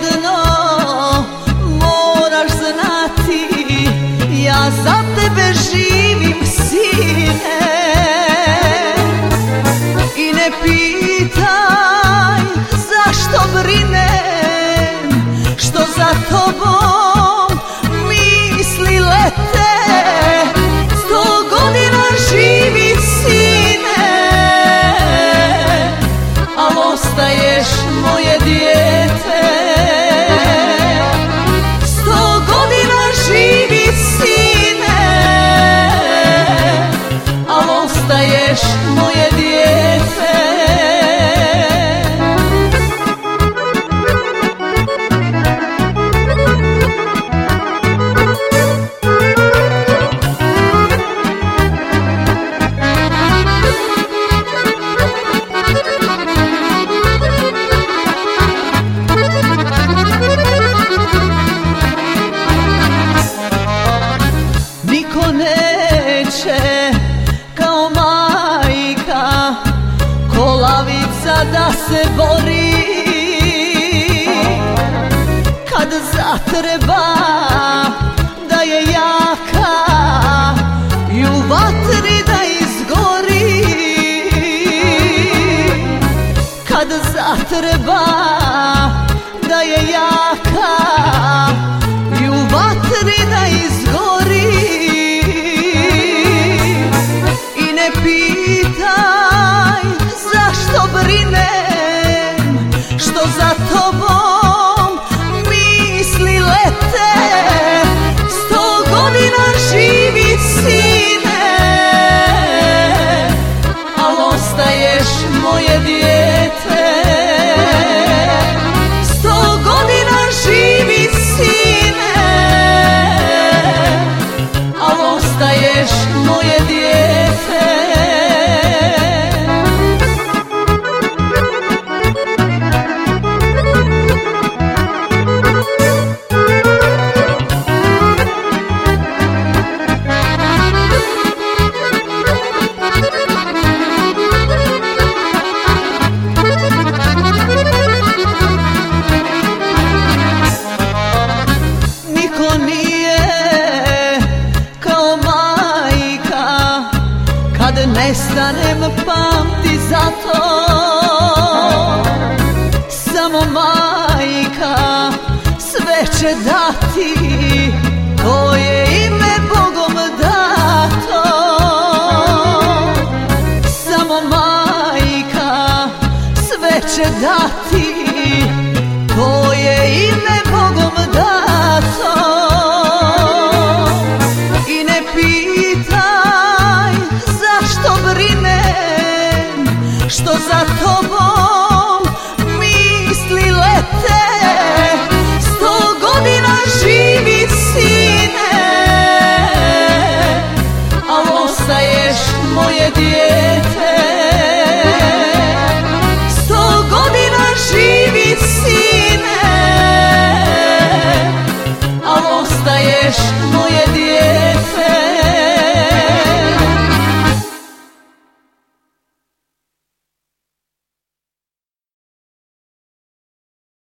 jedno moraš znati, ja za tebe živim, sine. I ne pitaj zašto brinem, što za tobom misli lete. 100 godina živi, sine, al ostaješ moje dijete. 100 godina živi, sine, al ostaješ moje dijete. Niko neće kao majka, ko lavica da se bori. Kad zatreba da je jaka i u vatri da izgori. Kad zatreba da je jaka i u vatri da izgori. I ne pitaj zašto brinem, što za tobom misli lete. 100 godina živi, sine, al ostaješ moje dijete. 100 godina živi, sine, al ostaješ moje dijete. Niko nije kao majka, kad nestanem pamti za to. Samo majka sve će dati, to je ime Bogom dato. Samo majka sve će dati, to je ime Bogom dato. I ne pitaj zašto brinem, što za tobom misli lete. 100 godina živi, sine, al ostaješ moje dijete.